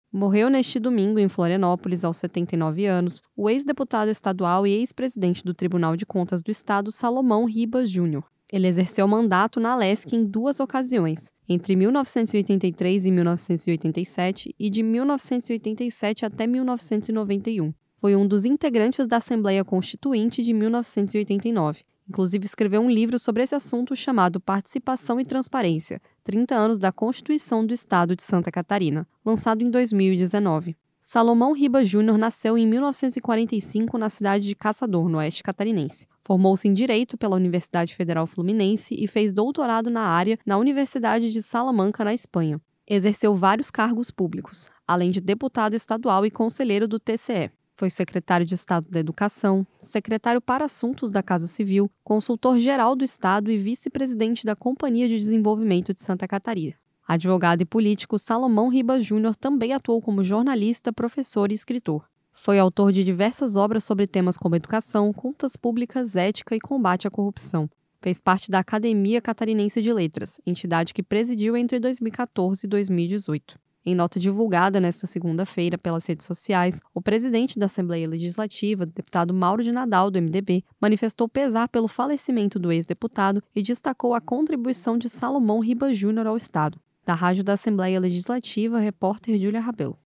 Morreu neste domingo em Florianópolis, aos 79 anos, o ex-deputado estadual e ex-presidente do Tribunal de Contas do Estado, Salomão Ribas Júnior. Ele exerceu mandato na Alesc em 2 ocasiões, entre 1983 e 1987 e de 1987 até 1991. Foi um dos integrantes da Assembleia Constituinte de 1989. Inclusive escreveu um livro sobre esse assunto chamado Participação e Transparência, 30 anos da Constituição do Estado de Santa Catarina, lançado em 2019. Salomão Ribas Júnior nasceu em 1945 na cidade de Caçador, no oeste catarinense. Formou-se em Direito pela Universidade Federal Fluminense e fez doutorado na área na Universidade de Salamanca, na Espanha. Exerceu vários cargos públicos, além de deputado estadual e conselheiro do TCE. Foi secretário de Estado da Educação, secretário para Assuntos da Casa Civil, consultor-geral do Estado e vice-presidente da Companhia de Desenvolvimento de Santa Catarina. Advogado e político, Salomão Ribas Júnior também atuou como jornalista, professor e escritor. Foi autor de diversas obras sobre temas como educação, contas públicas, ética e combate à corrupção. Fez parte da Academia Catarinense de Letras, entidade que presidiu entre 2014 e 2018. Em nota divulgada nesta segunda-feira pelas redes sociais, o presidente da Assembleia Legislativa, deputado Mauro de Nadal, do MDB, manifestou pesar pelo falecimento do ex-deputado e destacou a contribuição de Salomão Ribas Júnior ao Estado. Da Rádio da Assembleia Legislativa, repórter Júlia Rabelo.